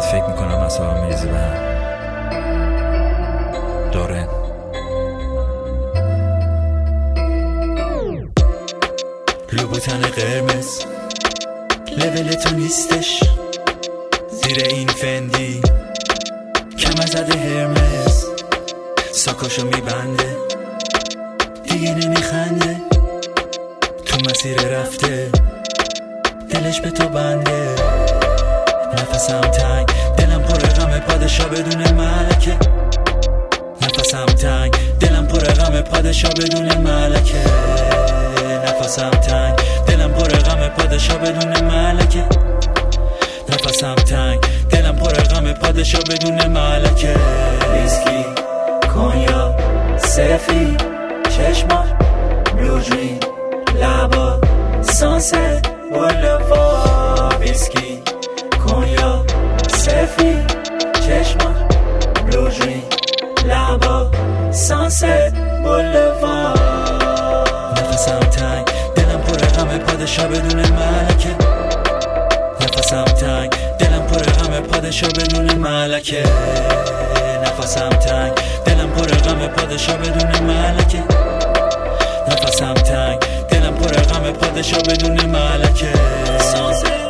بهت فکر میکنم اصابم میریزی به هم. دورن لوبوتن قرمز لول تو نیستش، زیر این فندی کم زده هرمز، ساکاشو میبنده دیگه نمیخنده، تو مسیر رفته دلش به تو بنده. نفسم تنگ دلم پر غم پادشاه بدون ملکه، نفسم تنگ دلم پر غم پادشاه بدون ملکه، نفسم تنگ دلم پر غم پادشاه بدون ملکه، نفسم تنگ دلم پر غم پادشاه بدون ملکه. ویسکی کنیا سفی چشما بلو دریم لبا سانست بولوار، ویسکی کنیا سفی چشما بلو دریم لبا سانست بولوار. نفسم تنگ دلم پر غم پادشاه بدون ملکه، نفسم تنگ دلم پر غم پادشاه بدون ملکه، نفسم تنگ دلم پر غم پادشاه بدون ملکه، نفسم تنگ دلم پر غم پادشاه بدون ملکه.